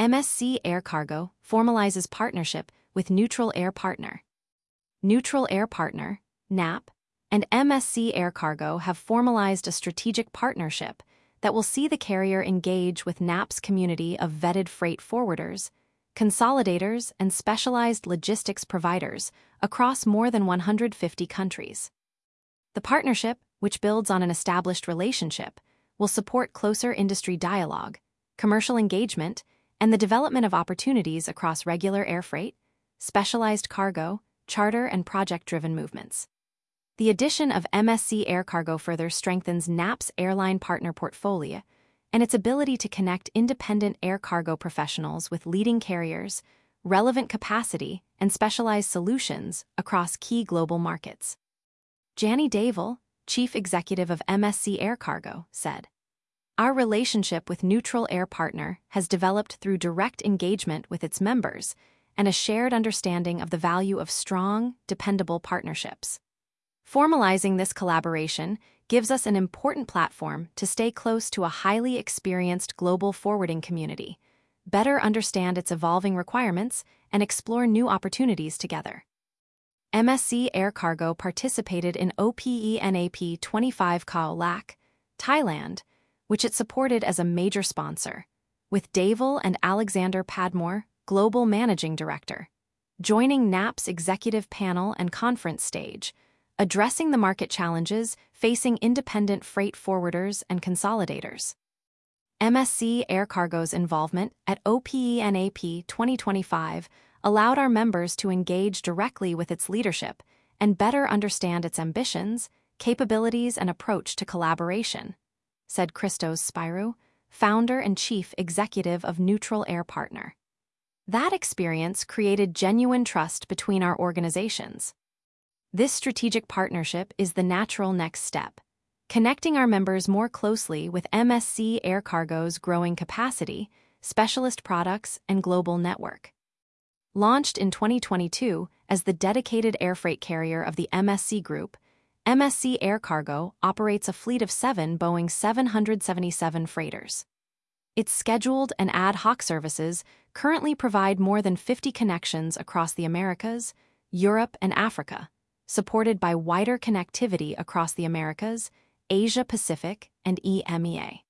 MSC Air Cargo formalizes partnership with Neutral Air Partner. Neutral Air Partner, NAP, and MSC Air Cargo have formalized a strategic partnership that will see the carrier engage with NAP's community of vetted freight forwarders, consolidators, and specialized logistics providers across more than 150 countries. The partnership, which builds on an established relationship, will support closer industry dialogue, commercial engagement, and the development of opportunities across regular air freight, specialized cargo, charter, and project-driven movements. The addition of MSC Air Cargo further strengthens NAP's airline partner portfolio and its ability to connect independent air cargo professionals with leading carriers, relevant capacity, and specialized solutions across key global markets. Janny Davel, Chief Executive of MSC Air Cargo, said, "Our relationship with Neutral Air Partner has developed through direct engagement with its members and a shared understanding of the value of strong, dependable partnerships. Formalizing this collaboration gives us an important platform to stay close to a highly experienced global forwarding community, better understand its evolving requirements, and explore new opportunities together." MSC Air Cargo participated in OPENAP 25 Khao Lak, Thailand, which it supported as a major sponsor, with Davel and Alexander Padmore, Global Managing Director, joining NAP's executive panel and conference stage, addressing the market challenges facing independent freight forwarders and consolidators. MSC Air Cargo's involvement at OPENAP 2025 allowed our members to engage directly with its leadership and better understand its ambitions, capabilities, and approach to collaboration, said Christos Spyrou, founder and chief executive of Neutral Air Partner. That experience created genuine trust between our organizations. This strategic partnership is the natural next step, connecting our members more closely with MSC Air Cargo's growing capacity, specialist products, and global network. Launched in 2022 as the dedicated air freight carrier of the MSC Group, MSC Air Cargo operates a fleet of 7 Boeing 777 freighters. Its scheduled and ad hoc services currently provide more than 50 connections across the Americas, Europe, and Africa, supported by wider connectivity across the Americas, Asia-Pacific, and EMEA.